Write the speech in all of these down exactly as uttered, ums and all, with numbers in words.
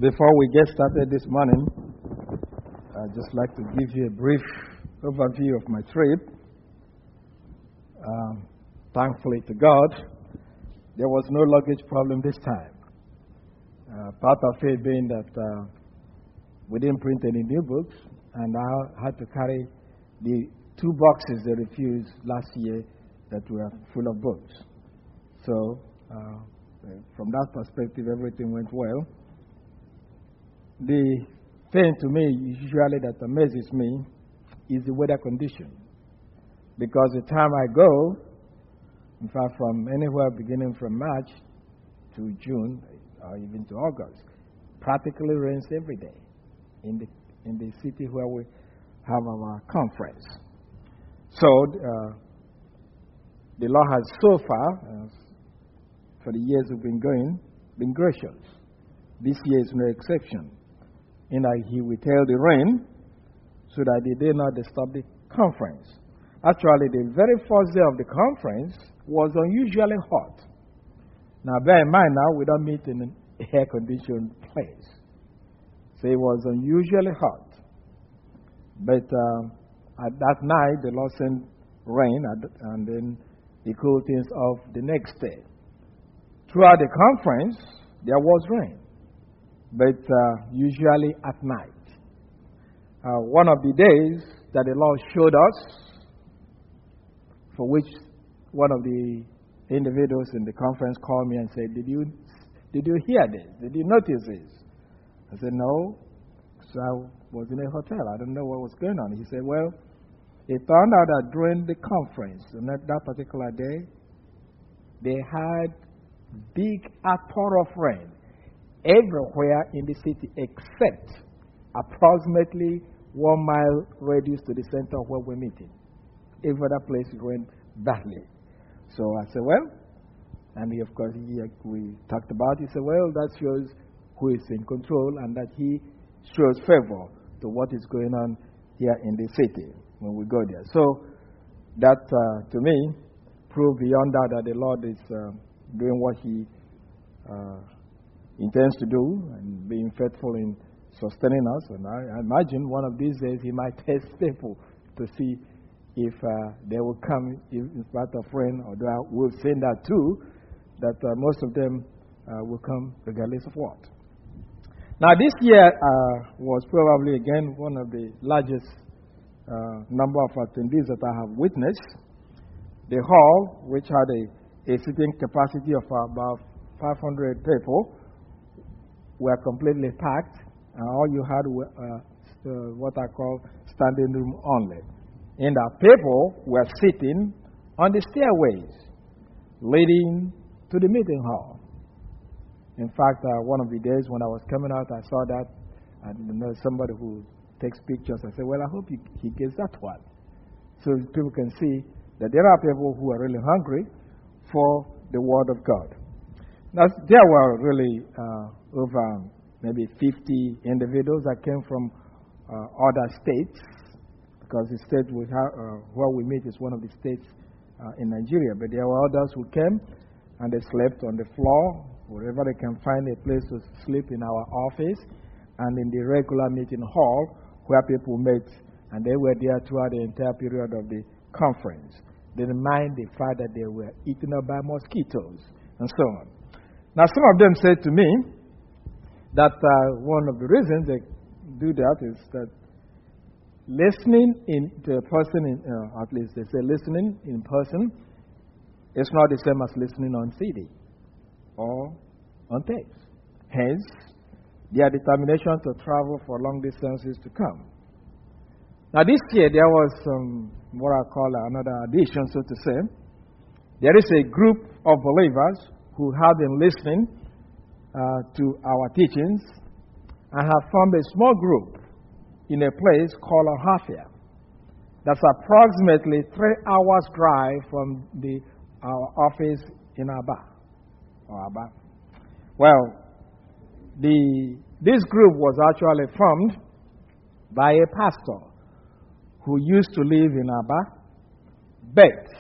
Before we get started this morning, I'd just like to give you a brief overview of my trip. Um, thankfully to God, there was no luggage problem this time. Uh, part of it being that uh, we didn't print any new books, and I had to carry the two boxes they refused last year that were full of books. So, uh, from that perspective, everything went well. The thing to me, usually that amazes me, is the weather condition. Because the time I go, in fact, from anywhere beginning from March to June, or even to August, practically rains every day in the in the city where we have our conference. So, uh, the Lord has so far, uh, for the years we've been going, been gracious. This year is no exception. In that He withheld the rain so that it did not disturb the conference. Actually, the very first day of the conference was unusually hot. Now, bear in mind now, we don't meet in an air-conditioned place. So it was unusually hot. But uh, at that night, the Lord sent rain, and then He cooled things off the next day. Throughout the conference, there was rain, but uh, usually at night. Uh, one of the days that the Lord showed us, for which one of the individuals in the conference called me and said, Did you did you hear this? Did you notice this? I said, no. So I was in a hotel. I don't know what was going on. He said, well, it turned out that during the conference, on that, that particular day, they had big outpour of rain everywhere in the city except approximately one mile radius to the center where we're meeting. Every other place it rained badly. So I said, well, and he, of course, he, we talked about it. He said, well, that shows who is in control and that He shows favor to what is going on here in the city when we go there. So that, uh, to me, proved beyond that that the Lord is uh, doing what He uh, intends to do and being faithful in sustaining us. And I, I imagine one of these days He might test people to see if uh, they will come in spite of rain, or we've seen that too, that uh, most of them uh, will come regardless of what. Now, this year uh, was probably, again, one of the largest uh, number of attendees that I have witnessed. The hall, which had a, a sitting capacity of about five hundred people, were completely packed, and all you had were uh, uh, what I call standing room only. And our people were sitting on the stairways leading to the meeting hall. In fact, uh, one of the days when I was coming out, I saw that, and you know, somebody who takes pictures. I said, well, I hope he, he gets that one. So people can see that there are people who are really hungry for the Word of God. Now, there were really uh, over maybe fifty individuals that came from uh, other states, because the state we have, uh, where we meet is one of the states uh, in Nigeria. But there were others who came and they slept on the floor, wherever they can find a place to sleep in our office, and in the regular meeting hall where people met, and they were there throughout the entire period of the conference. They didn't mind the fact that they were eaten up by mosquitoes and so on. Now, some of them said to me that uh, one of the reasons they do that is that listening in to a person, in, uh, at least they say listening in person, is not the same as listening on C D or on tapes. Hence, their determination to travel for long distances to come. Now, this year there was some, what I call another addition, so to say. There is a group of believers who have been listening uh, to our teachings and have formed a small group in a place called Ohafia. That's approximately three hours drive from the our office in Aba. Or Aba. Well, the this group was actually formed by a pastor who used to live in Aba, but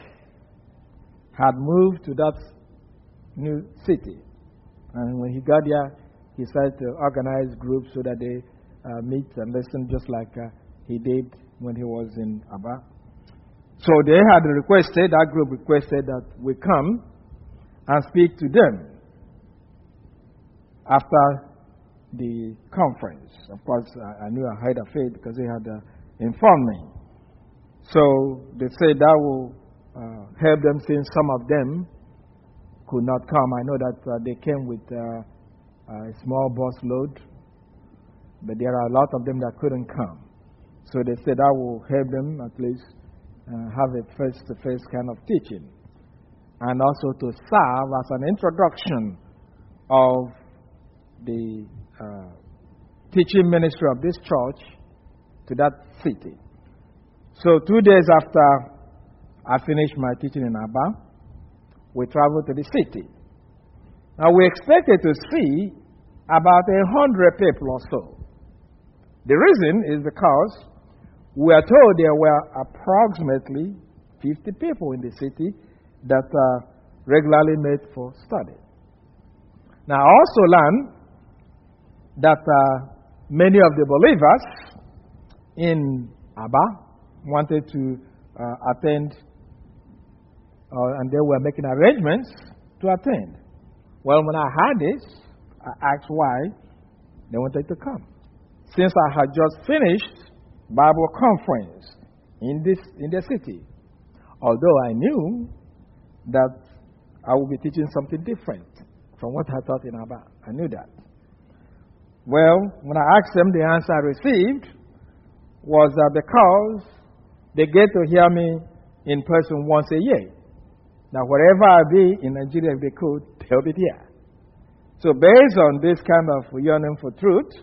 had moved to that new city. And when he got there, he he started to organize groups so that they uh, meet and listen just like uh, he did when he was in Aba. So they had requested, that group requested that we come and speak to them after the conference. Of course, I, I knew I heard of it because they had uh, informed me. So they said that will uh, help them since some of them could not come. I know that uh, they came with uh, a small bus load, but there are a lot of them that couldn't come. So they said that will help them at least uh, have a face-to-face kind of teaching, and also to serve as an introduction of the uh, teaching ministry of this church to that city. So two days after I finished my teaching in Aba, we traveled to the city. Now we expected to see about a hundred people or so. The reason is because we are told there were approximately fifty people in the city that uh, regularly met for study. Now I also learned that uh, many of the believers in Aba wanted to uh, attend, uh, and they were making arrangements to attend. Well, when I heard this, I asked why they wanted to come. Since I had just finished Bible conference in this in the city, although I knew that I would be teaching something different from what I taught in Aba. I knew that. Well, when I asked them, the answer I received was that because they get to hear me in person once a year. Now, wherever I be in Nigeria, if they could, they'll be there. So based on this kind of yearning for truth,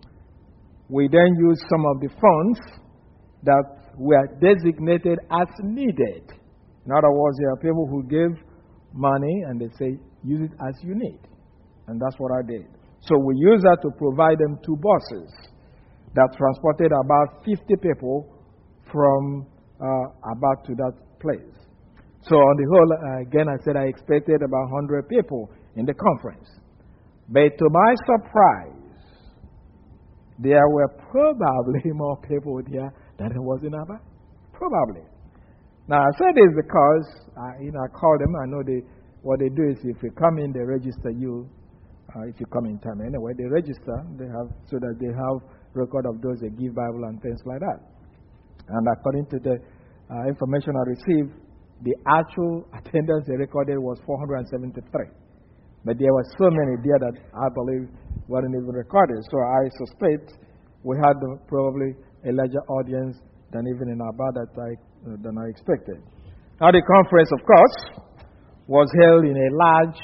we then use some of the funds that were designated as needed. In other words, there are people who give money and they say, use it as you need. And that's what I did. So we used that to provide them two buses that transported about fifty people from uh, about to that place. So on the whole, uh, again, I said I expected about one hundred people in the conference. But to my surprise, there were probably more people there than there was in Aba. Probably. Now, I said this because I, you know, I called them. I know they, what they do is if you come in, they register you. Uh, if you come in time anyway, they register. They have so that they have record of those that give Bible and things like that. And according to the uh, information I received, the actual attendance they recorded was four hundred seventy-three. But there were so many there that I believe weren't even recorded. So I suspect we had probably a larger audience than even in Aba that I, uh, than I expected. Now the conference, of course, was held in a large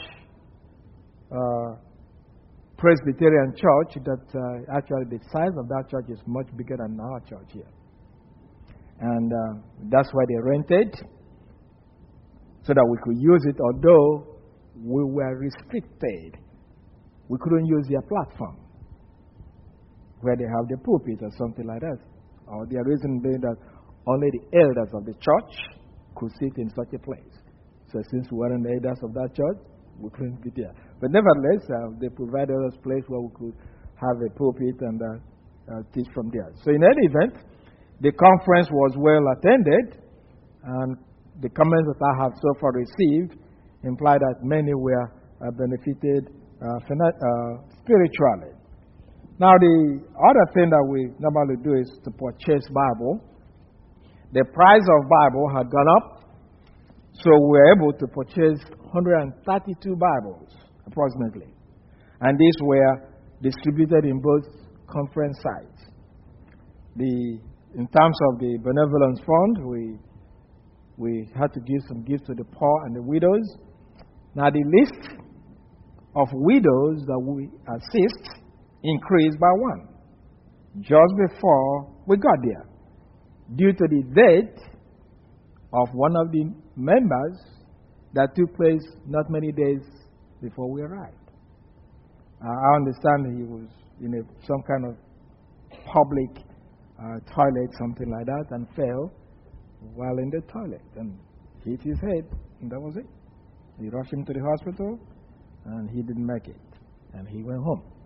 uh, Presbyterian church that uh, actually the size of that church is much bigger than our church here. And uh, that's why they rented, so that we could use it, although we were restricted. We couldn't use their platform where they have the pulpit or something like that. Or the reason being that only the elders of the church could sit in such a place. So since we weren't the elders of that church, we couldn't be there. But nevertheless, uh, they provided us a place where we could have a pulpit and uh, uh, teach from there. So in any event, the conference was well attended, and the comments that I have so far received imply that many were uh, benefited uh, uh, spiritually. Now, the other thing that we normally do is to purchase Bible. The price of Bible had gone up, so we were able to purchase one hundred thirty-two Bibles, approximately. And these were distributed in both conference sites. The, in terms of the benevolence fund, we, we had to give some gifts to the poor and the widows. Now, the list of widows that we assist increased by one just before we got there, due to the death of one of the members that took place not many days before we arrived. Uh, I understand he was in a, some kind of public uh, toilet, something like that, and fell while in the toilet and hit his head, and that was it. He rushed him to the hospital, and he didn't make it, and he went home.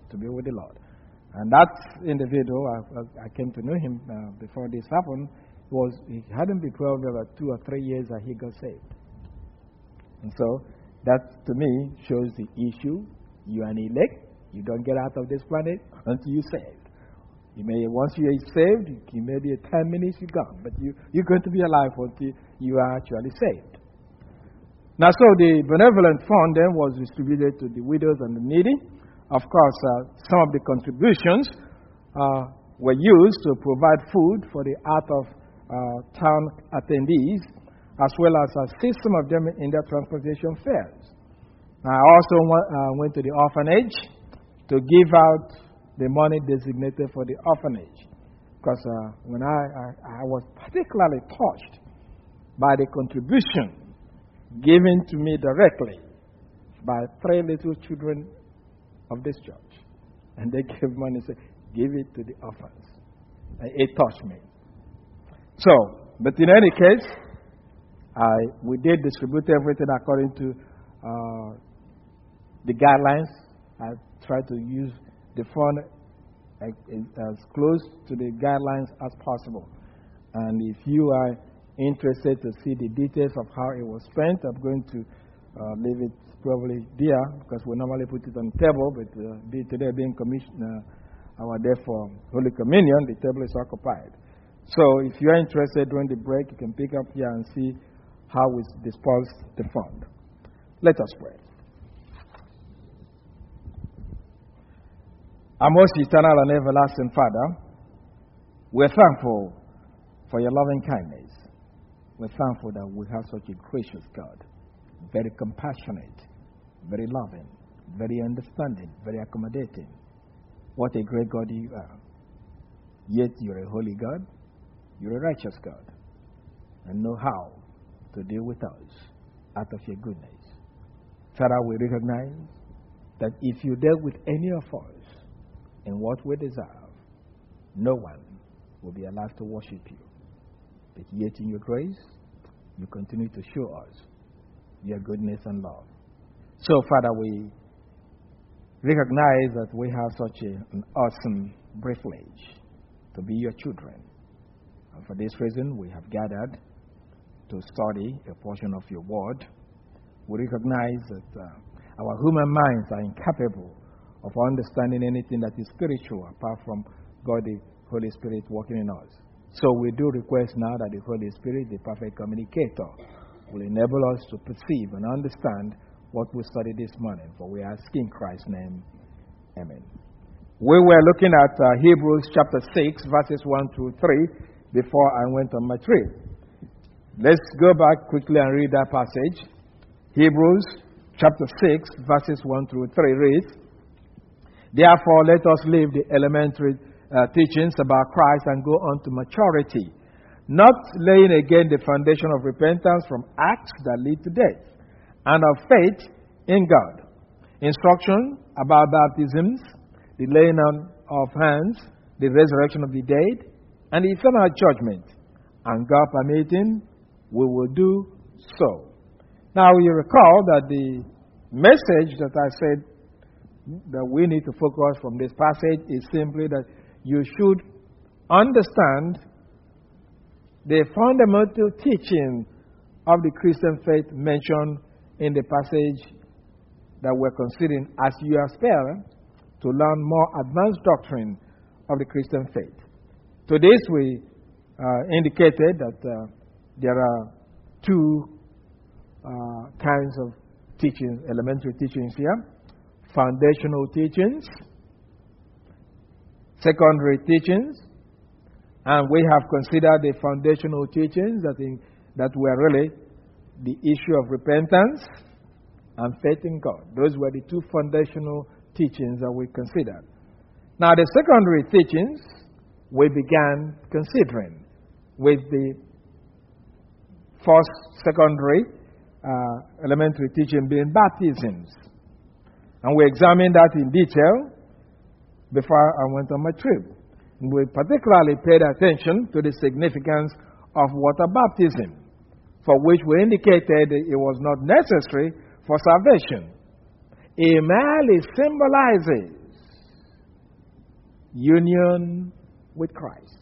to be with the Lord. And that individual, I, I came to know him uh, before this happened, was he hadn't been probably about two or three years that he got saved. And so that to me shows the issue. You are an elect. You don't get out of this planet until you're saved. You may, once you are saved, you may be ten minutes, you're gone. But you, you're going to be alive until you are actually saved. Now, so the benevolent fund then was distributed to the widows and the needy. Of course, uh, some of the contributions uh, were used to provide food for the out-of-town uh, attendees, as well as assist some of them in their transportation fares. I also went, uh, went to the orphanage to give out the money designated for the orphanage. Because uh, when I, I, I was particularly touched by the contribution given to me directly by three little children of this church. And they gave money and said, give it to the orphans. And it touched me. So, but in any case, I, we did distribute everything according to uh, the guidelines. I tried to use the fund as, as close to the guidelines as possible. And if you are interested to see the details of how it was spent, I'm going to uh, leave it probably there, because we normally put it on the table, but uh, today being commission, uh, our day for Holy Communion, the table is occupied. So if you are interested during the break, you can pick up here and see how we disperse the fund. Let us pray. Our most eternal and everlasting Father, we're thankful for your loving kindness. We're thankful that we have such a gracious God, very compassionate, very loving, very understanding, very accommodating. What a great God you are. Yet you're a holy God, you're a righteous God, and know how to deal with us out of your goodness. Father, we recognize that if you dealt with any of us in what we deserve, no one will be allowed to worship you. But yet in your grace, you continue to show us your goodness and love. So, Father, we recognize that we have such a, an awesome privilege to be your children. And for this reason, we have gathered to study a portion of your word. We recognize that uh, our human minds are incapable of understanding anything that is spiritual apart from God, the Holy Spirit, working in us. So we do request now that the Holy Spirit, the perfect communicator, will enable us to perceive and understand what we studied this morning. For we ask in Christ's name, amen. We were looking at uh, Hebrews chapter six, verses one through three, before I went on my trip. Let's go back quickly and read that passage. Hebrews chapter six, verses one through three reads, therefore, let us leave the elementary uh, teachings about Christ and go on to maturity, not laying again the foundation of repentance from acts that lead to death, and of faith in God. Instruction about baptisms, the laying on of hands, the resurrection of the dead, and the eternal judgment. And God permitting, we will do so. Now, you recall that the message that I said that we need to focus from this passage is simply that you should understand the fundamental teaching of the Christian faith mentioned in the passage that we're considering as you aspire to learn more advanced doctrine of the Christian faith. To this, we uh, indicated that uh, there are two uh, kinds of teachings, elementary teachings here. Foundational teachings, secondary teachings, and we have considered the foundational teachings that, in, that were really the issue of repentance and faith in God. Those were the two foundational teachings that we considered. Now, the secondary teachings we began considering with the first secondary uh, elementary teaching being baptisms. And we examined that in detail before I went on my trip. And we particularly paid attention to the significance of water baptism, for which we indicated it was not necessary for salvation. It merely symbolizes union with Christ.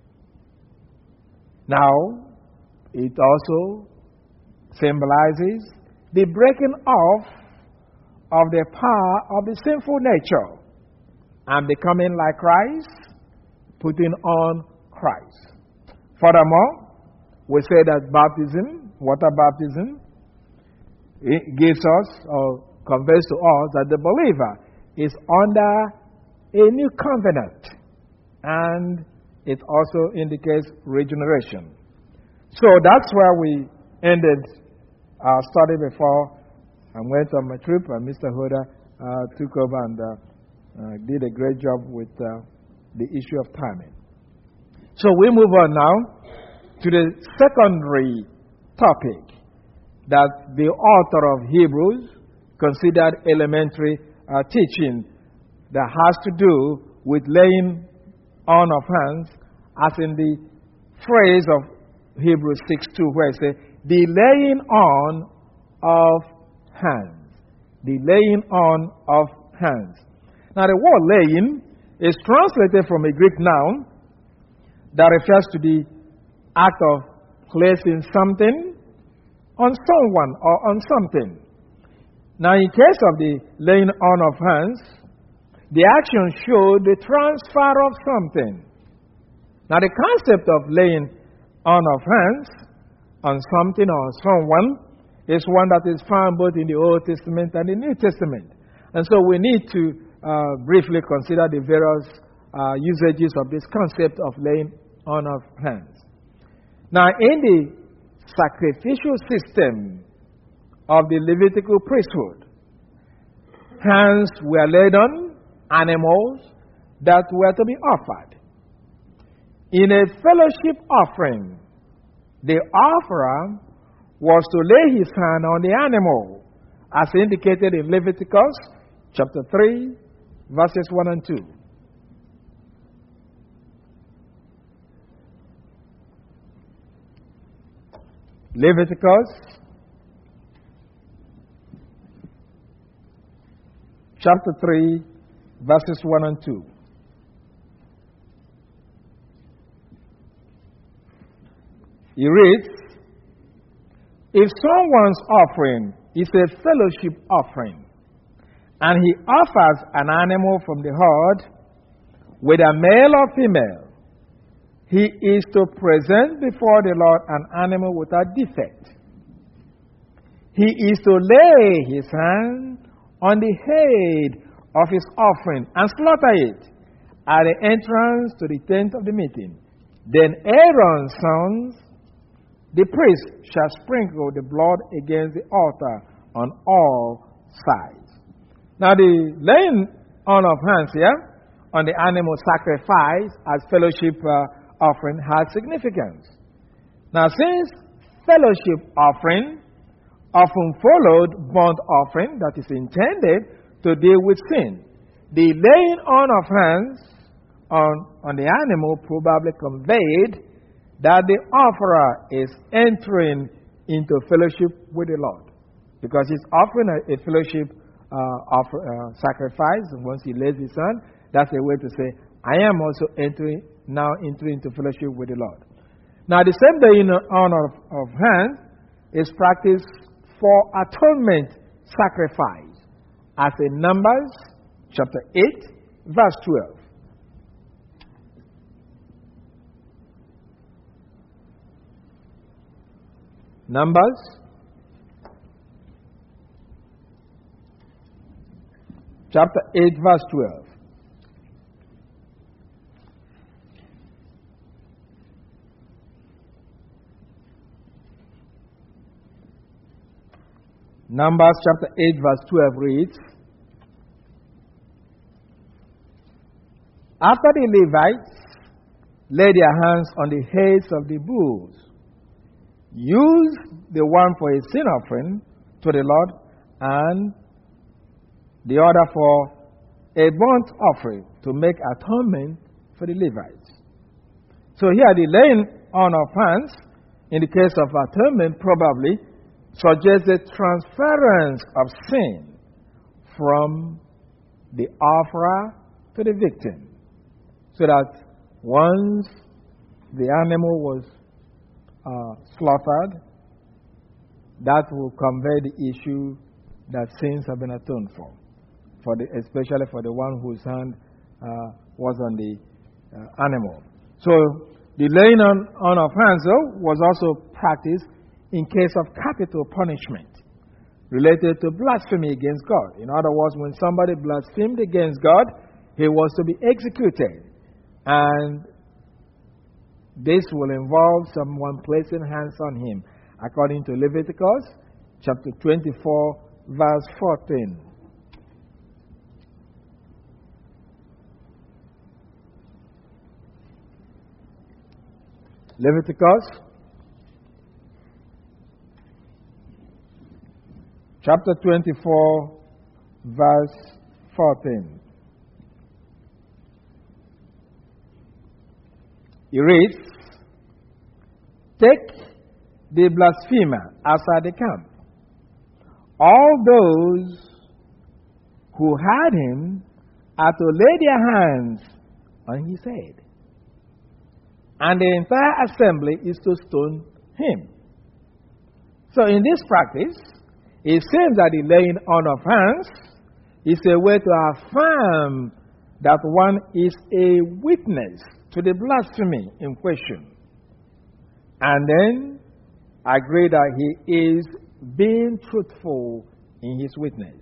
Now, it also symbolizes the breaking off of the power of the sinful nature and becoming like Christ, putting on Christ. Furthermore, we say that baptism, water baptism, it gives us or conveys to us that the believer is under a new covenant, and it also indicates regeneration. So that's where we ended our study before I went on my trip, and Mister Hoda uh, took over and uh, uh, did a great job with uh, the issue of timing. So we move on now to the secondary topic that the author of Hebrews considered elementary uh, teaching that has to do with laying on of hands, as in the phrase of Hebrews six two, where it says, the laying on of hands. The laying on of hands. Now, the word laying is translated from a Greek noun that refers to the act of placing something on someone or on something. Now, in case of the laying on of hands, the action showed the transfer of something. Now, the concept of laying on of hands on something or someone is one that is found both in the Old Testament and the New Testament. And so we need to uh, briefly consider the various uh, usages of this concept of laying on of hands. Now, in the sacrificial system of the Levitical priesthood, hands were laid on animals that were to be offered. In a fellowship offering, the offerer was to lay his hand on the animal, as indicated in Leviticus chapter three, verses one and two. Leviticus chapter three, verses one and two. He reads, if someone's offering is a fellowship offering, and he offers an animal from the herd, whether male or female, he is to present before the Lord an animal without defect. He is to lay his hand on the head of his offering and slaughter it at the entrance to the tent of the meeting. Then Aaron's sons, the priest, shall sprinkle the blood against the altar on all sides. Now, the laying on of hands here on the animal sacrifice as fellowship uh, offering has significance. Now, since fellowship offering often followed burnt offering that is intended to deal with sin, the laying on of hands on, on the animal probably conveyed that the offerer is entering into fellowship with the Lord, because he's offering a, a fellowship uh, offer, uh, sacrifice, and once he lays his hand, that's a way to say, I am also entering, now entering into fellowship with the Lord. Now, the same laying on of, of hands is practiced for atonement sacrifice, as in Numbers chapter eight, verse twelve. Numbers chapter eight, verse twelve. Numbers chapter eight, verse twelve reads, after the Levites lay their hands on the heads of the bulls, use the one for a sin offering to the Lord, and the other for a burnt offering to make atonement for the Levites. So here the laying on of hands, in the case of atonement, probably suggests the transference of sin from the offerer to the victim. so that once the animal was uh, slaughtered, that will convey the issue that sins have been atoned for, for the, especially for the one whose hand uh, was on the uh, animal. So the laying on, on of hands, though, was also practiced in case of capital punishment related to blasphemy against God. In other words, when somebody blasphemed against God, he was to be executed. And this will involve someone placing hands on him, according to Leviticus chapter twenty-four, verse fourteen. Leviticus chapter twenty-four, verse fourteen. It reads, "Take the blasphemer outside the camp. All those who had him are to lay their hands on his head, and the entire assembly is to stone him." So in this practice, it seems that the laying on of hands is a way to affirm that one is a witness to the blasphemy in question, and then agree that he is being truthful in his witness.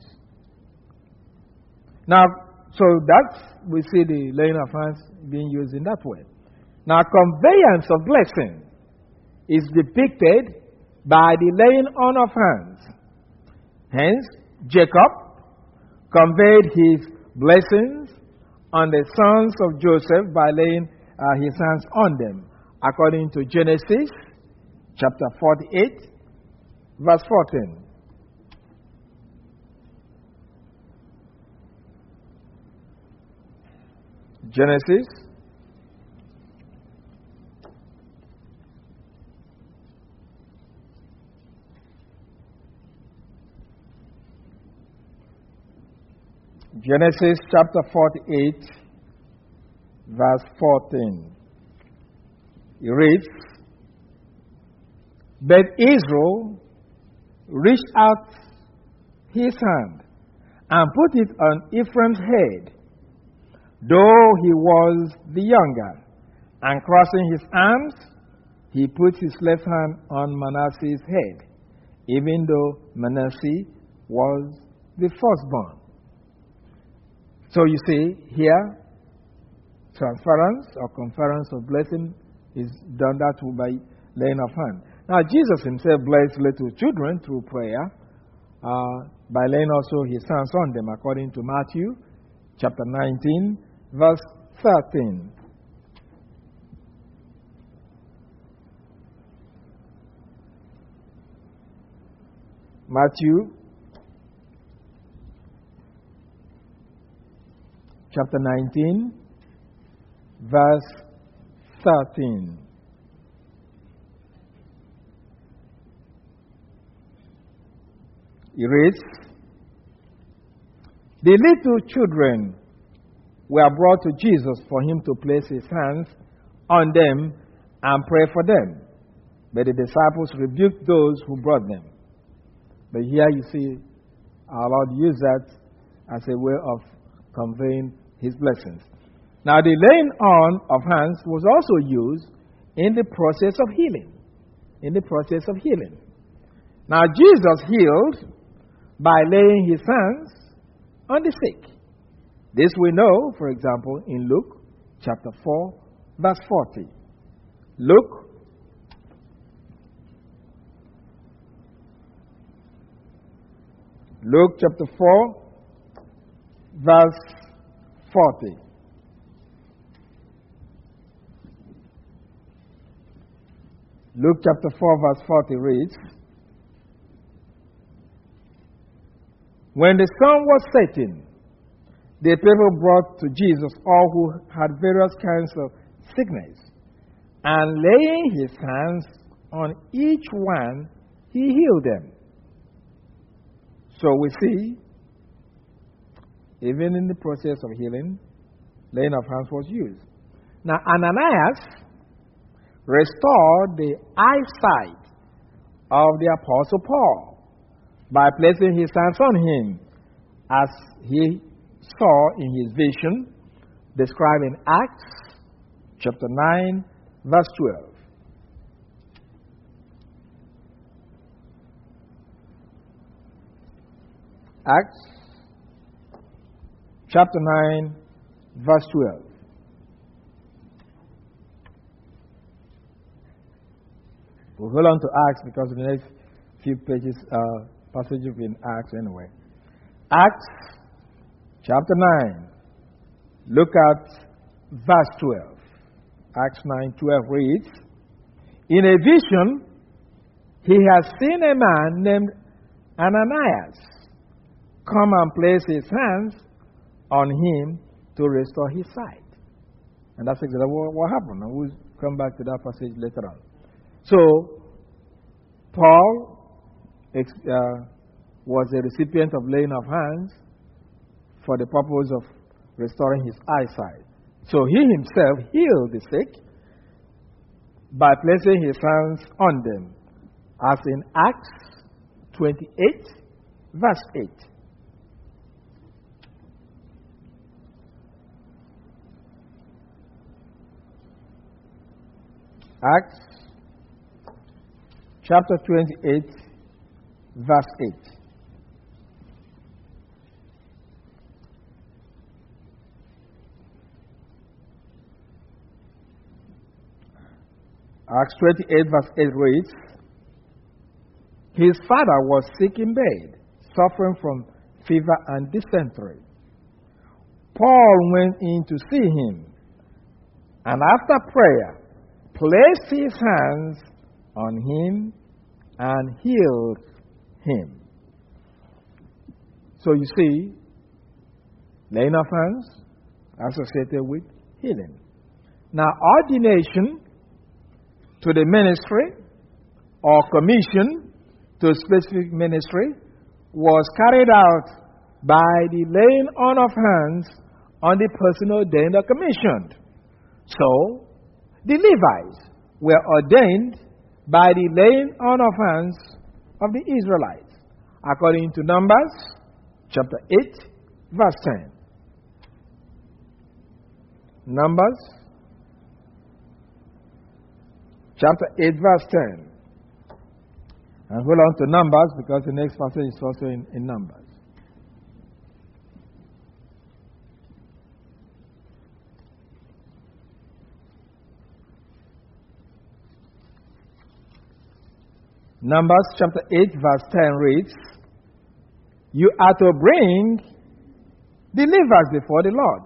Now, so that's, we see the laying of hands being used in that way. Now, conveyance of blessing is depicted by the laying on of hands. Hence, Jacob conveyed his blessings on the sons of Joseph by laying uh, his hands on them, according to Genesis chapter forty-eight, verse fourteen. Genesis Genesis chapter forty-eight, verse fourteen. It reads, "But Israel reached out his hand and put it on Ephraim's head, though he was the younger, and crossing his arms, he put his left hand on Manasseh's head, even though Manasseh was the firstborn." So you see here, transference or conference of blessing is done that by laying of hand. Now, Jesus himself blessed little children through prayer uh, by laying also his hands on them, according to Matthew chapter nineteen, verse thirteen. Matthew chapter nineteen, verse thirteen. It reads, "The little children were brought to Jesus for him to place his hands on them and pray for them. But the disciples rebuked those who brought them." But here you see our Lord use that as a way of conveying his blessings. Now, the laying on of hands was also used in the process of healing. In the process of healing. Now, Jesus healed by laying his hands on the sick. This we know, for example, in Luke chapter four, verse forty. Luke Luke chapter four, verse forty. Luke chapter four, verse forty reads, "When the sun was setting, the people brought to Jesus all who had various kinds of sickness, and laying his hands on each one, he healed them." So we see, even in the process of healing, laying of hands was used. Now, Ananias restored the eyesight of the Apostle Paul by placing his hands on him, as he saw in his vision, described in Acts chapter nine, verse twelve. Acts chapter nine, verse twelve. We'll hold on to Acts because the next few pages, uh, passages in Acts anyway. Acts chapter nine. Look at verse twelve. Acts nine twelve reads, "In a vision, he has seen a man named Ananias come and place his hands on him to restore his sight." And that's exactly what, what happened. And we'll come back to that passage later on. So, Paul uh, was a recipient of laying of hands for the purpose of restoring his eyesight. So he himself healed the sick by placing his hands on them, as in Acts twenty-eight, verse eight. Acts chapter twenty-eight, verse eight. Acts twenty-eight, verse eight reads, "His father was sick in bed, suffering from fever and dysentery. Paul went in to see him, and after prayer, placed his hands on him and healed him." So you see, laying of hands associated with healing. Now, ordination to the ministry or commission to a specific ministry was carried out by the laying on of hands on the person ordained or commissioned. So, the Levites were ordained by the laying on of hands of the Israelites, according to Numbers chapter eight, verse ten. Numbers chapter eight, verse ten. And hold on to Numbers because the next passage is also in, in Numbers. Numbers chapter eight, verse ten reads, "You are to bring the Levites before the Lord,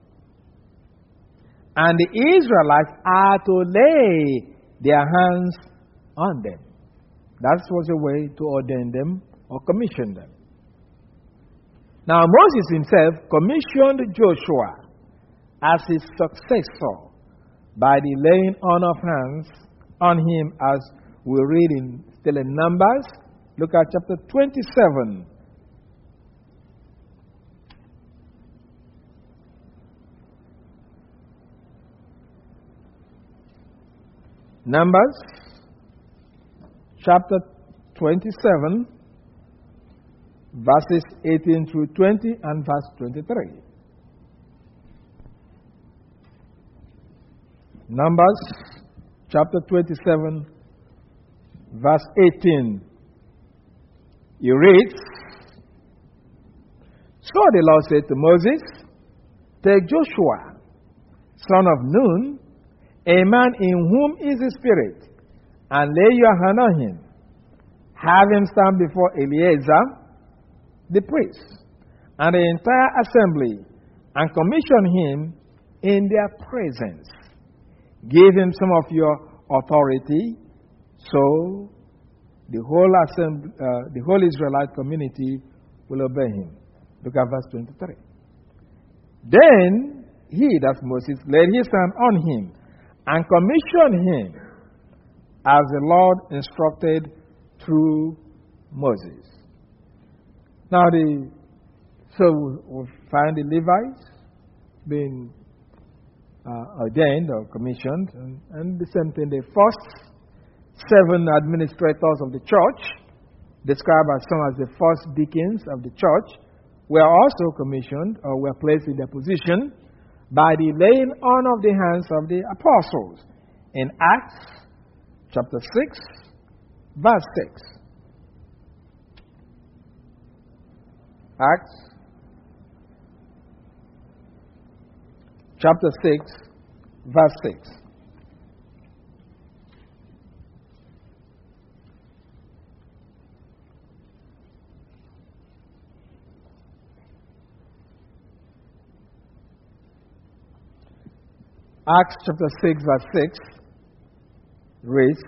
and the Israelites are to lay their hands on them." That was a way to ordain them or commission them. Now, Moses himself commissioned Joshua as his successor by the laying on of hands on him, as we read in still in Numbers. Look at chapter twenty-seven. Numbers chapter twenty-seven, verses eighteen through twenty and verse twenty-three. Numbers chapter twenty-seven, verse eighteen. You read, "So the Lord said to Moses, Take Joshua, son of Nun, a man in whom is the Spirit, and lay your hand on him. Have him stand before Eleazar, the priest, and the entire assembly, and commission him in their presence. Give him some of your authority, so the whole assembly, uh, the whole Israelite community will obey him." Look at verse twenty-three. "Then he," that's Moses, "laid his hand on him and commissioned him as the Lord instructed through Moses." Now, the so we find the Levites being uh, ordained or commissioned. And, and the same thing, the first seven administrators of the church, described as some as the first deacons of the church, were also commissioned or were placed in their position by the laying on of the hands of the apostles in Acts chapter six, verse six. Acts chapter six, verse six. Acts chapter six, verse six reads,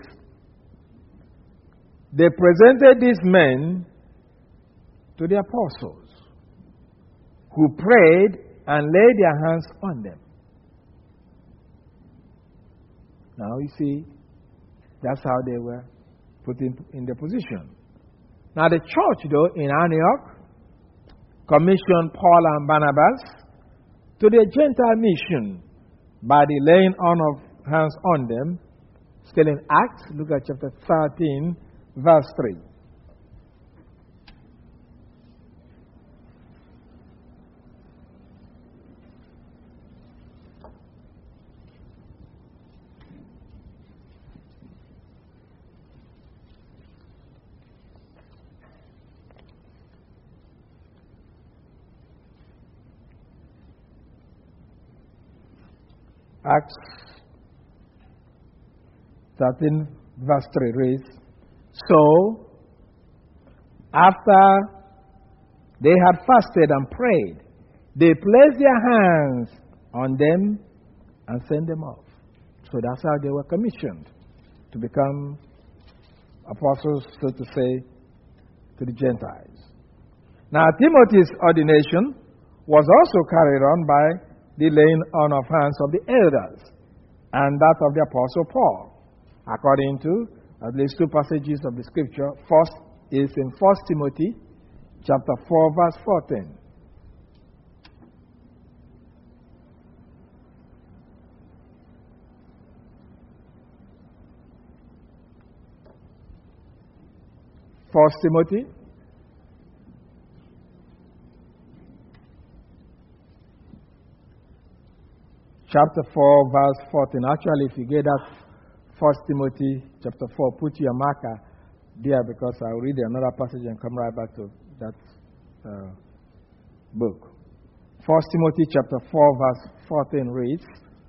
they presented these men to the apostles, who prayed and laid their hands on them. Now you see, that's how they were put in, in the position. Now the church, though, in Antioch, commissioned Paul and Barnabas to the Gentile mission by the laying on of hands on them. Still in Acts, look at chapter thirteen, verse three. Acts thirteen, verse three reads, so, after they had fasted and prayed, they placed their hands on them and sent them off. So that's how they were commissioned to become apostles, so to say, to the Gentiles. Now, Timothy's ordination was also carried on by the laying on of hands of the elders and that of the Apostle Paul, according to at least two passages of the scripture. First is in First Timothy chapter four, verse fourteen. First Timothy chapter four, verse fourteen. Actually, if you get that First Timothy chapter four, put your marker there, because I'll read another passage and come right back to that uh, book. First Timothy chapter four, verse fourteen reads,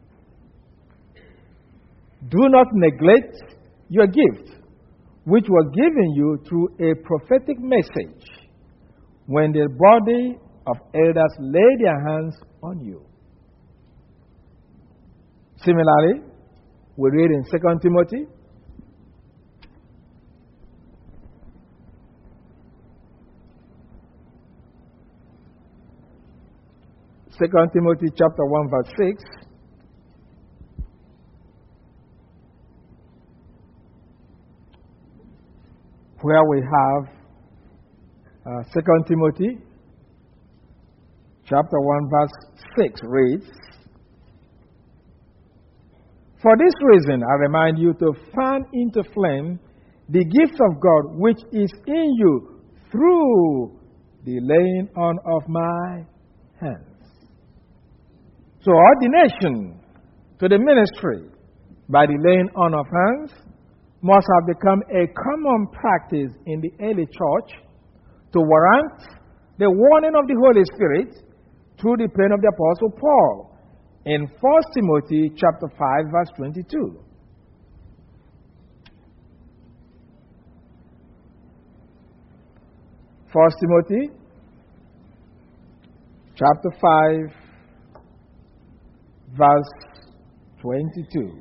do not neglect your gift, which was given you through a prophetic message, when the body of elders lay their hands on you. Similarly, we read in Second Timothy Second Timothy chapter one, verse six. Where we have uh, Second Timothy chapter one, verse six reads, for this reason, I remind you to fan into flame the gift of God which is in you through the laying on of my hands. So, ordination to the ministry by the laying on of hands must have become a common practice in the early church to warrant the warning of the Holy Spirit through the pen of the Apostle Paul in First Timothy chapter five, verse twenty-two. First Timothy chapter five, verse twenty-two.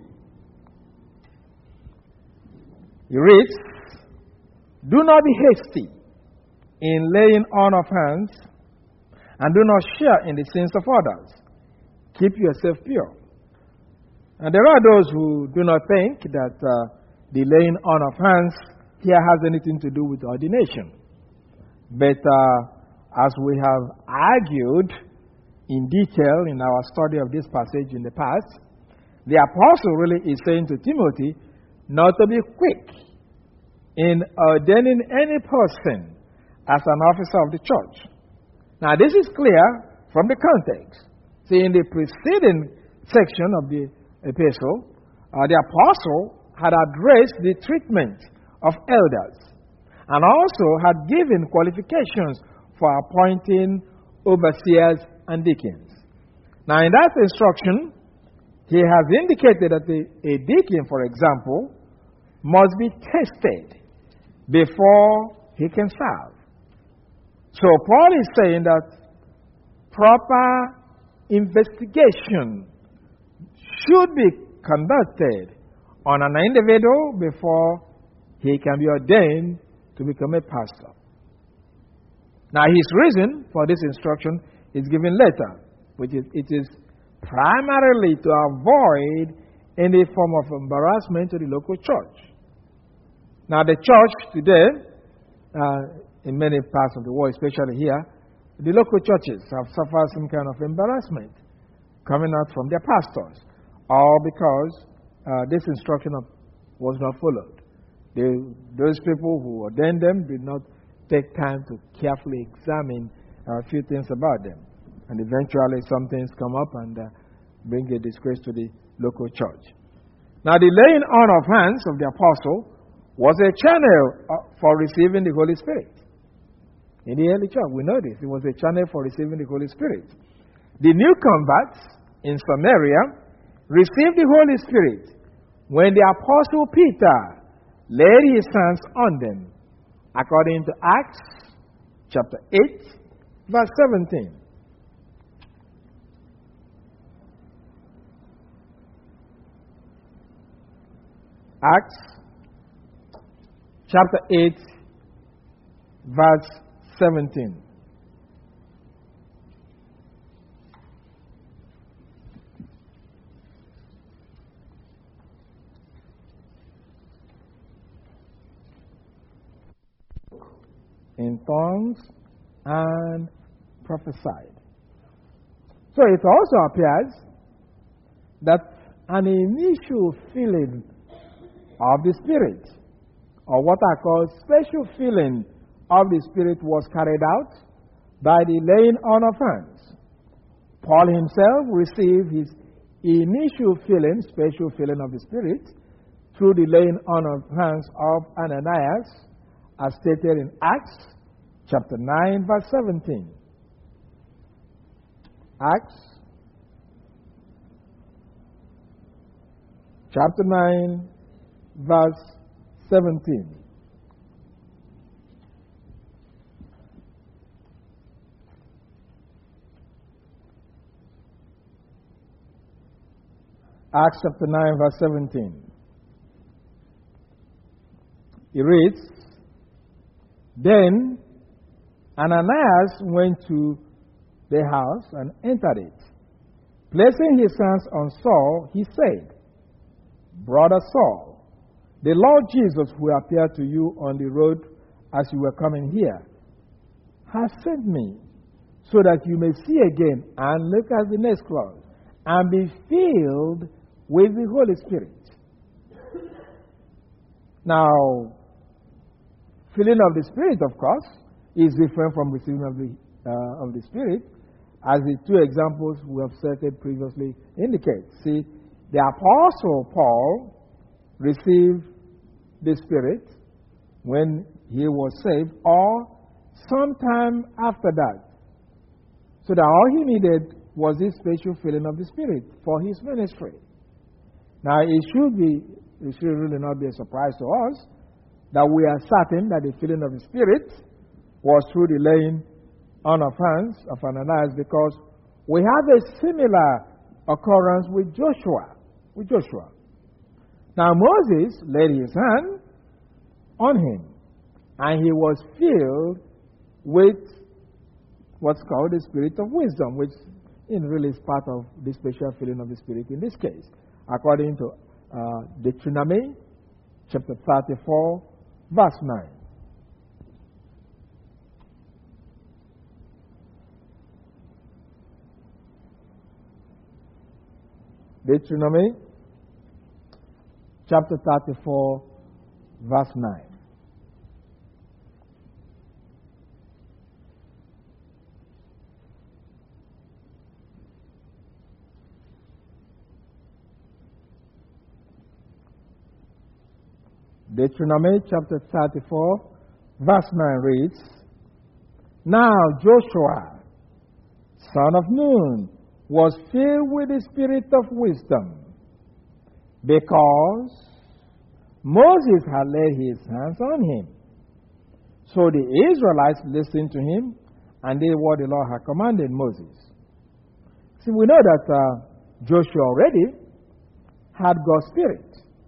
It reads, do not be hasty in laying on of hands, and do not share in the sins of others. Keep yourself pure. And there are those who do not think that uh, the laying on of hands here has anything to do with ordination. But uh, as we have argued in detail in our study of this passage in the past, the apostle really is saying to Timothy not to be quick in ordaining any person as an officer of the church. Now, this is clear from the context. See, in the preceding section of the epistle, uh, the apostle had addressed the treatment of elders and also had given qualifications for appointing overseers and deacons. Now, in that instruction, he has indicated that the, a deacon, for example, must be tested before he can serve. So Paul is saying that proper investigation should be conducted on an individual before he can be ordained to become a pastor. Now, his reason for this instruction is given later, which is it is primarily to avoid any form of embarrassment to the local church. Now, the church today, uh, in many parts of the world, especially here, the local churches have suffered some kind of embarrassment coming out from their pastors, all because uh, this instruction of, was not followed. They, those people who ordained them did not take time to carefully examine a few things about them. And eventually some things come up and uh, bring a disgrace to the local church. Now, the laying on of hands of the apostle was a channel for receiving the Holy Spirit. In the early church, we know this. It was a channel for receiving the Holy Spirit. The new converts in Samaria received the Holy Spirit when the apostle Peter laid his hands on them, according to Acts chapter eight, verse seventeen. Acts chapter eight, verse seventeen. In tongues and prophesied. So it also appears that an initial feeling of the Spirit, or what I call special feeling of the Spirit, was carried out by the laying on of hands. Paul himself received his initial feeling, special feeling of the Spirit, through the laying on of hands of Ananias, as stated in Acts chapter nine, verse seventeen. Acts chapter nine, verse seventeen. Acts chapter nine, verse seventeen. It reads, "Then Ananias went to the house and entered it. Placing his hands on Saul, he said, 'Brother Saul, the Lord Jesus, who appeared to you on the road as you were coming here, has sent me so that you may see again,'" and look at the next clause, "'and be filled with the Holy Spirit.'" Now, filling of the Spirit, of course, is different from receiving of the, uh, of the Spirit, as the two examples we have cited previously indicate. See, the Apostle Paul received the Spirit when he was saved, or sometime after that. So that all he needed was this special filling of the Spirit for his ministry. Now, it should be, it should really not be a surprise to us that we are certain that the filling of the Spirit was through the laying on of hands of Ananias, because we have a similar occurrence with Joshua. With Joshua. Now, Moses laid his hand on him, and he was filled with what's called the Spirit of wisdom, which in really is part of the special filling of the Spirit in this case, according to uh, Deuteronomy chapter thirty-four, verse nine. Deuteronomy chapter thirty-four, verse nine. Deuteronomy chapter thirty-four, verse nine reads, Now Joshua, son of Nun, was filled with the spirit of wisdom, because Moses had laid his hands on him. So the Israelites listened to him and did what the Lord had commanded Moses. See, we know that uh, Joshua already had God's spirit,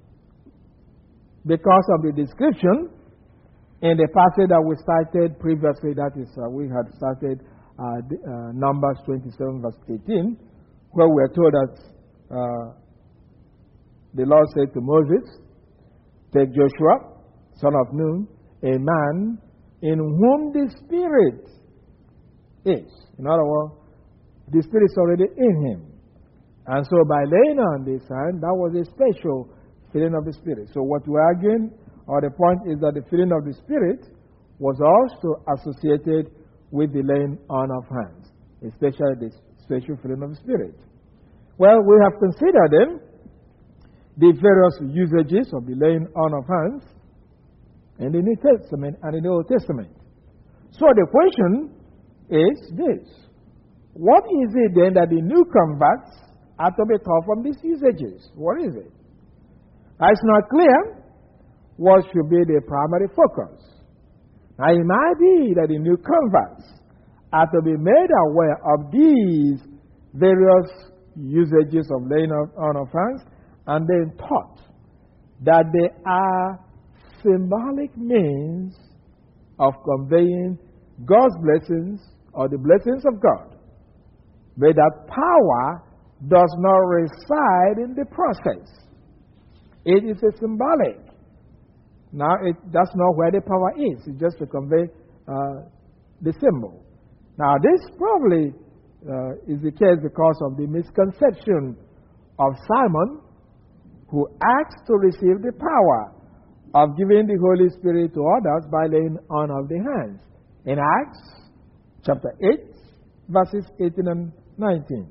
because of the description in the passage that we cited previously. That is, uh, we had started uh, the, uh, Numbers twenty-seven, verse eighteen, where we are told that uh, the Lord said to Moses, Take Joshua, son of Nun, a man in whom the Spirit is. In other words, the Spirit is already in him. And so by laying on this hand, that was a special filling of the Spirit. So what we're arguing, or the point is that the filling of the Spirit was also associated with the laying on of hands, especially the special filling of the Spirit. Well, we have considered then the various usages of the laying on of hands in the New Testament and in the Old Testament. So the question is this: what is it then that the new converts are to be taught from these usages? What is it? It's not clear what should be the primary focus. Now, it might be that the new converts are to be made aware of these various usages of laying on of hands, and then taught that they are symbolic means of conveying God's blessings, or the blessings of God, but that power does not reside in the process. It is a symbolic. Now, it, that's not where the power is. It's just to convey uh, the symbol. Now, this probably uh, is the case because of the misconception of Simon, who asked to receive the power of giving the Holy Spirit to others by laying on of the hands. In Acts chapter eight, verses eighteen and nineteen.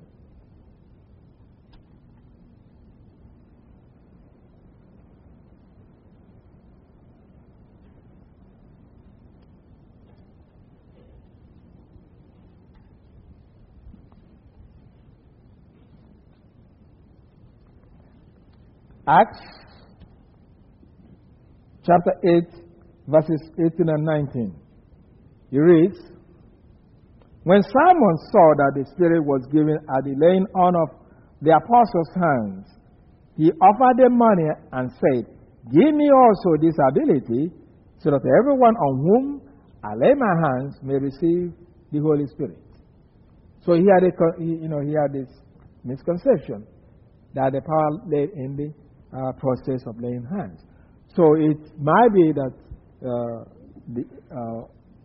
Acts chapter eight, verses eighteen and nineteen. He reads, When Simon saw that the Spirit was given at the laying on of the apostles' hands, he offered them money and said, Give me also this ability, so that everyone on whom I lay my hands may receive the Holy Spirit. So he had a, you know, he had this misconception that the power lay in the Uh, process of laying hands. So it might be that uh, the uh,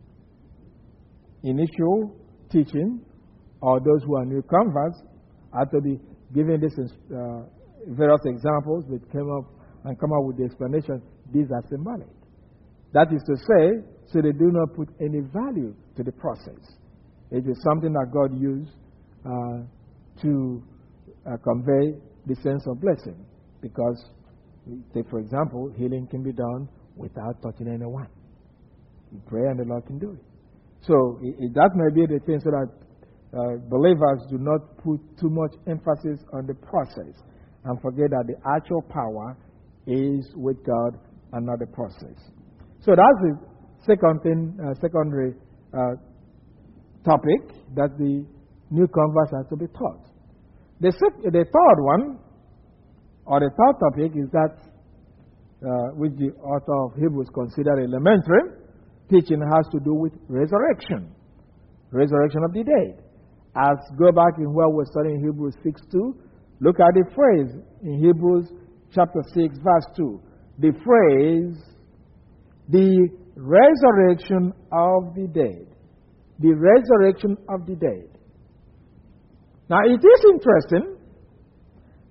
initial teaching, or those who are new converts, are to be given this uh, various examples, which came up and come up with the explanation. These are symbolic. That is to say, so they do not put any value to the process. It is something that God used uh, to uh, convey the sense of blessing. Because, take for example, healing can be done without touching anyone. You pray and the Lord can do it. So it, it, that may be the thing, so that uh, believers do not put too much emphasis on the process and forget that the actual power is with God and not the process. So that's the second thing, uh, secondary uh, topic that the new converts have to be taught. The, sec- the third one, or the third topic, is that uh, which the author of Hebrews considered elementary. Teaching has to do with resurrection, resurrection of the dead. As go back in where we're studying Hebrews six two, look at the phrase in Hebrews chapter six, verse two. The phrase, the resurrection of the dead. The resurrection of the dead. Now, it is interesting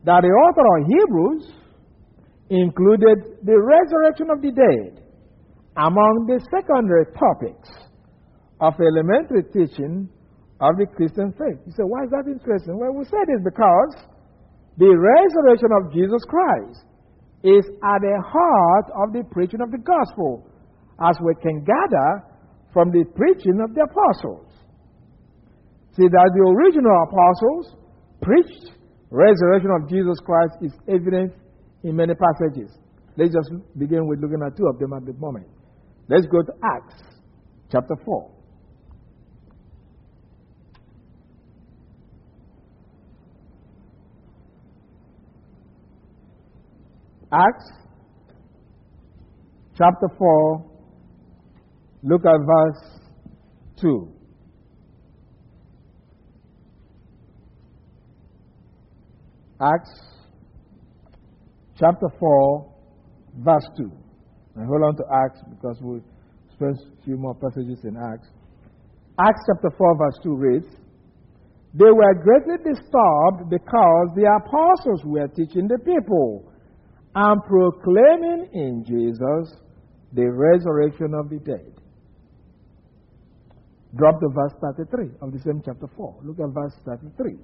that the author of Hebrews included the resurrection of the dead among the secondary topics of elementary teaching of the Christian faith. You say, why is that interesting? Well, we say this because the resurrection of Jesus Christ is at the heart of the preaching of the gospel, as we can gather from the preaching of the apostles. See, that the original apostles preached resurrection of Jesus Christ is evident in many passages. Let's just begin with looking at two of them at the moment. Let's go to Acts chapter four. Acts chapter four, look at verse two. Acts chapter four, verse two. And hold on to Acts because we'll spend a few more passages in Acts. Acts chapter four, verse two reads, "They were greatly disturbed because the apostles were teaching the people and proclaiming in Jesus the resurrection of the dead." Drop to verse thirty-three of the same chapter four. Look at verse thirty-three.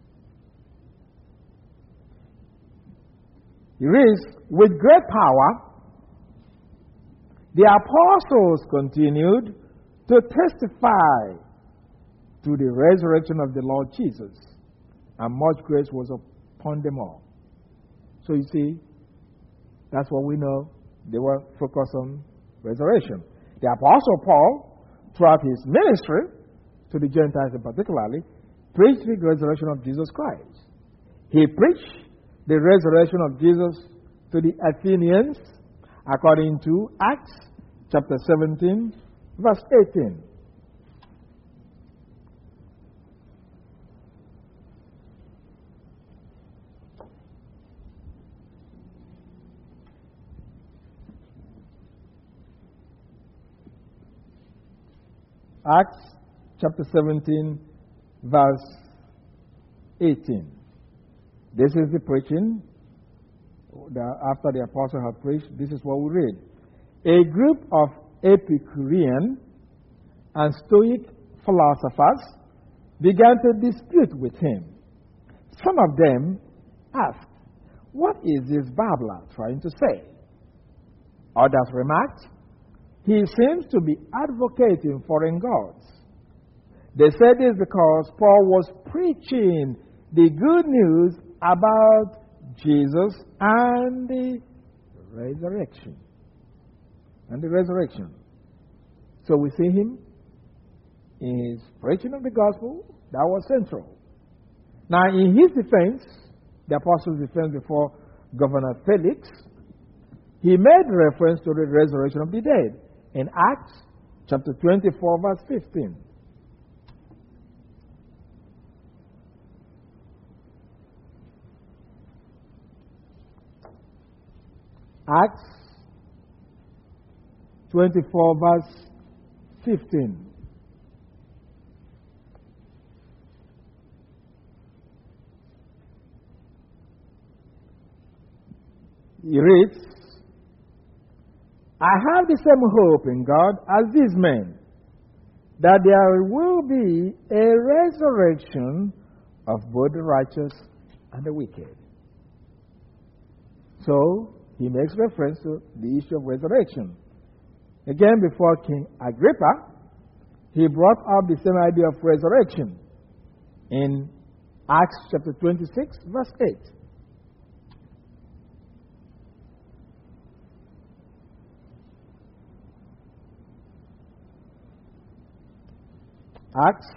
It reads, "With great power, the apostles continued to testify to the resurrection of the Lord Jesus, and much grace was upon them all." So you see, that's what we know. They were focused on resurrection. The Apostle Paul, throughout his ministry, to the Gentiles in particularly, preached the resurrection of Jesus Christ. He preached the resurrection of Jesus to the Athenians, according to Acts chapter seventeen, verse eighteen. Acts chapter seventeen, verse eighteen. This is the preaching that after the apostle had preached. This is what we read. A group of Epicurean and Stoic philosophers began to dispute with him. Some of them asked, "What is this babbler trying to say?" Others remarked, "He seems to be advocating foreign gods." They said this because Paul was preaching the good news about Jesus and the resurrection. And the resurrection. So we see him in his preaching of the gospel. That was central. Now, in his defense, the apostles' defense before Governor Felix, he made reference to the resurrection of the dead in Acts chapter twenty-four, verse fifteen. Acts twenty-four, verse fifteen. He reads, "I have the same hope in God as these men, that there will be a resurrection of both the righteous and the wicked." So, he makes reference to the issue of resurrection. Again, before King Agrippa, he brought up the same idea of resurrection in Acts chapter twenty-six, verse eight. Acts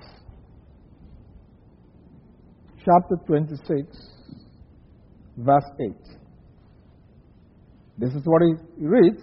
chapter twenty-six, verse eight. This is what it reads.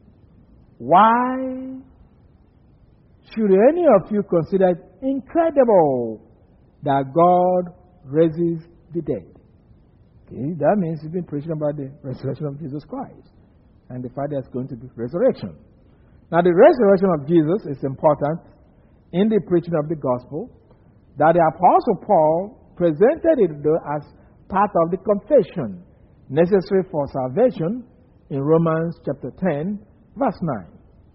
"Why should any of you consider it incredible that God raises the dead?" Okay, that means he's been preaching about the resurrection of Jesus Christ and the fact there's going to be resurrection. Now, the resurrection of Jesus is important in the preaching of the gospel, that the Apostle Paul presented it as part of the confession necessary for salvation in Romans chapter ten, verse nine.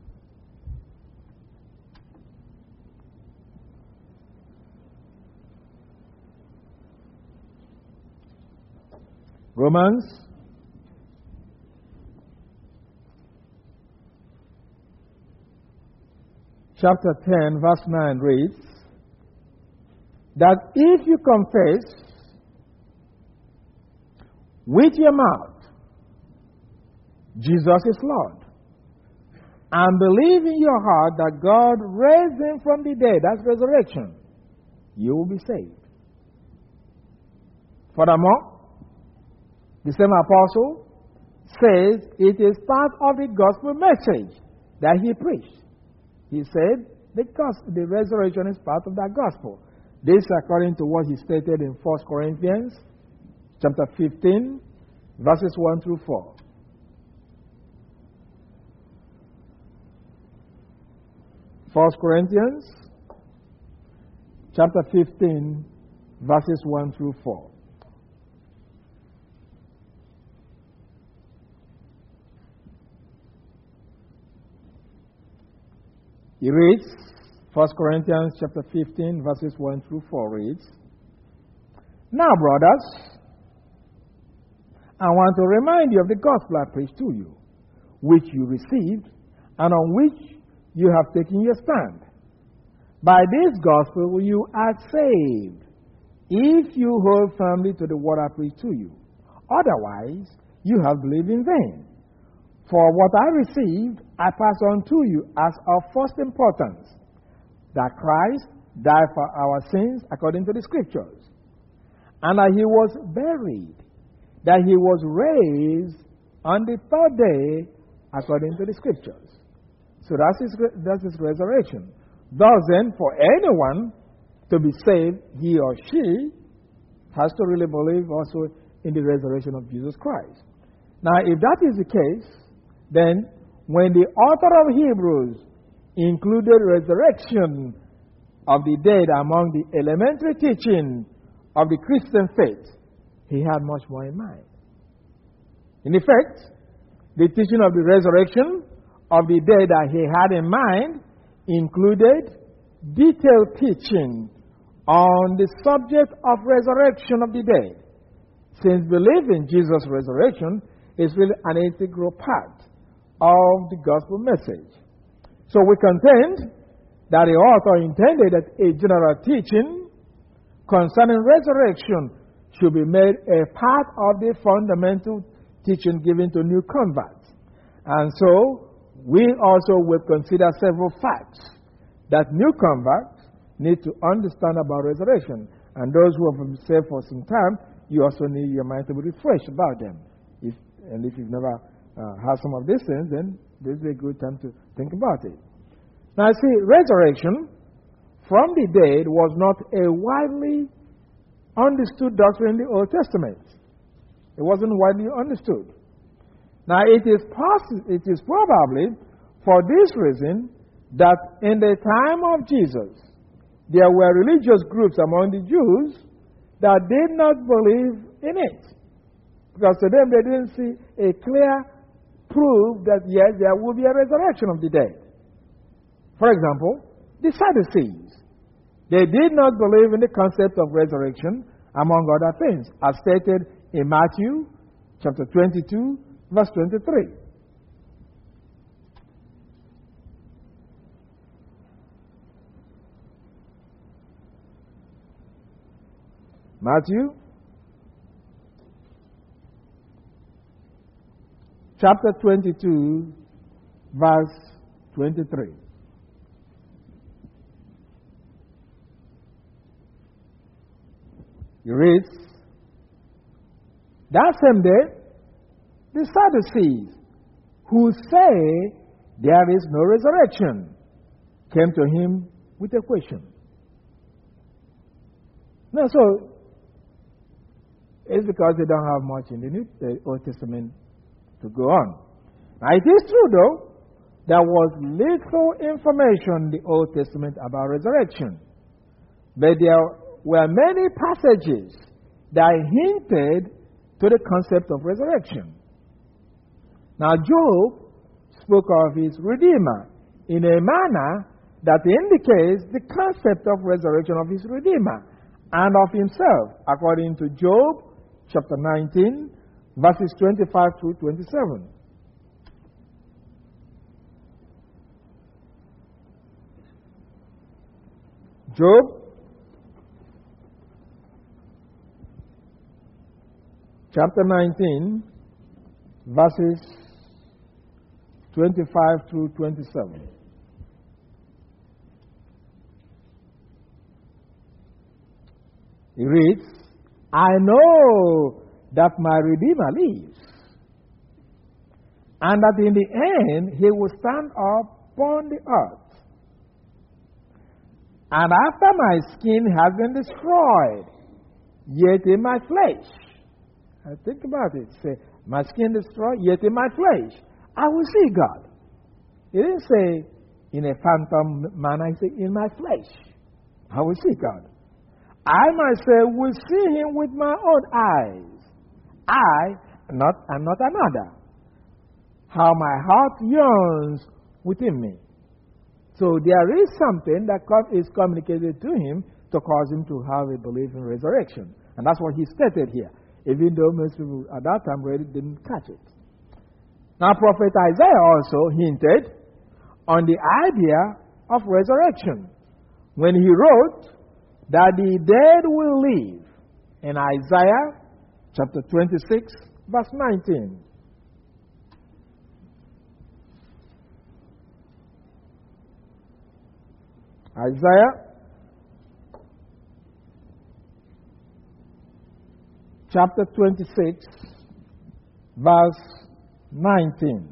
Romans chapter ten, verse nine reads that if you confess with your mouth Jesus is Lord, and believe in your heart that God raised him from the dead, that's resurrection, you will be saved. Furthermore, the same apostle says it is part of the gospel message that he preached. He said the, gospel, the resurrection is part of that gospel. This according to what he stated in First Corinthians chapter fifteen, verses one through four. First Corinthians chapter fifteen, verses one through four. He reads, First Corinthians chapter fifteen, verses one through four reads, Now, brothers, I want to remind you of the gospel I preached to you, which you received, and on which you have taken your stand. By this gospel you are saved, if you hold firmly to the word I preached to you. Otherwise, you have believed in vain. For what I received, I pass on to you as of first importance, that Christ died for our sins according to the Scriptures, and that he was buried, that he was raised on the third day according to the Scriptures. So that's his, that's his resurrection. Thus then, for anyone to be saved, he or she has to really believe also in the resurrection of Jesus Christ. Now, if that is the case, then when the author of Hebrews included resurrection of the dead among the elementary teaching of the Christian faith, he had much more in mind. In effect, the teaching of the resurrection of the dead that he had in mind included detailed teaching on the subject of resurrection of the dead, since believing Jesus' resurrection is really an integral part of the gospel message. So we contend that the author intended that a general teaching concerning resurrection should be made a part of the fundamental teaching given to new converts. And so we also will consider several facts that new converts need to understand about resurrection. And those who have been saved for some time, you also need your mind to be refreshed about them. If, and if you've never uh, had some of these things, then this is a good time to think about it. Now, see, resurrection from the dead was not a widely understood doctrine in the Old Testament. It wasn't widely understood. Now, it is, poss- it is probably for this reason that in the time of Jesus, there were religious groups among the Jews that did not believe in it. Because to them, they didn't see a clear proof that, yes, there will be a resurrection of the dead. For example, the Sadducees. They did not believe in the concept of resurrection, among other things, as stated in Matthew chapter twenty-two, verse twenty-three. Matthew chapter twenty-two, verse twenty-three. He reads, that same day, the Sadducees, who say there is no resurrection, came to him with a question. Now, so, it's because they don't have much in the New the Old Testament to go on. Now, it is true, though, there was little information in the Old Testament about resurrection. But there were many passages that hinted to the concept of resurrection. Now, Job spoke of his Redeemer in a manner that indicates the concept of resurrection of his Redeemer and of himself, according to Job chapter nineteen, verses twenty-five through twenty-seven. Job chapter nineteen, verses twenty-five through twenty-seven. He reads, I know that my Redeemer lives, and that in the end he will stand up upon the earth. And after my skin has been destroyed, yet in my flesh. Now think about it. Say, my skin destroyed, yet in my flesh, I will see God. He didn't say in a phantom manner, he said, in my flesh, I will see God. I myself will see him with my own eyes. I, not, and not another. How my heart yearns within me. So there is something that is communicated to him to cause him to have a belief in resurrection. And that's what he stated here, even though most people at that time really didn't catch it. Now, Prophet Isaiah also hinted on the idea of resurrection when he wrote that the dead will live in Isaiah chapter twenty-six, verse nineteen. Isaiah chapter twenty-six, verse nineteen.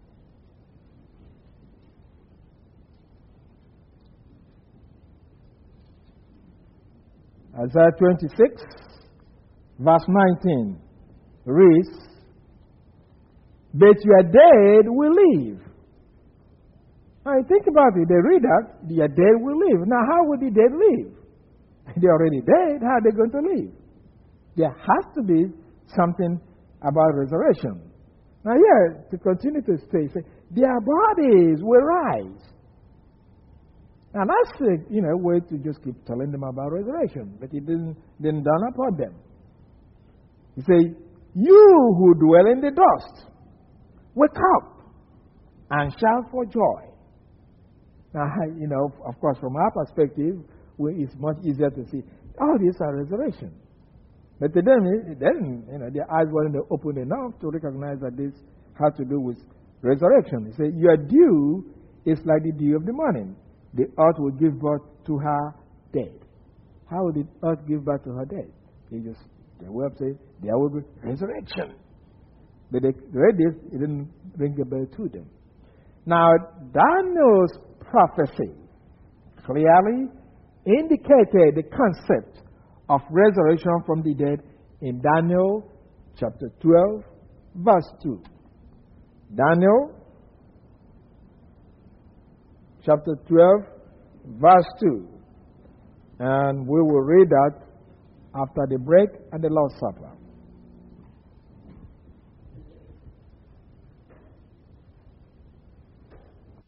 Isaiah twenty-six, verse nineteen reads, but your dead will live. Now, think about it. They read that, the dead will live. Now, how would the dead live? They're already dead. How are they going to live? There has to be something about resurrection. Now, here, to continue to stay, say, their bodies will rise. And that's a you know, way to just keep telling them about resurrection. But it didn't, didn't dawn upon them. You say, you who dwell in the dust, wake up and shout for joy. Now, you know, of course, from our perspective, it's much easier to see, oh, these are resurrection. But to them, then, you know, their eyes weren't open enough to recognize that this had to do with resurrection. He said, your dew is like the dew of the morning. The earth will give birth to her dead. How will the earth give birth to her dead? They just, their way of saying, there will be resurrection. But they read this, it didn't ring a bell to them. Now, Daniel's prophecy clearly indicated the concept of resurrection from the dead in Daniel chapter twelve, verse two. Daniel chapter twelve, verse two. And we will read that after the break and the Lord's Supper.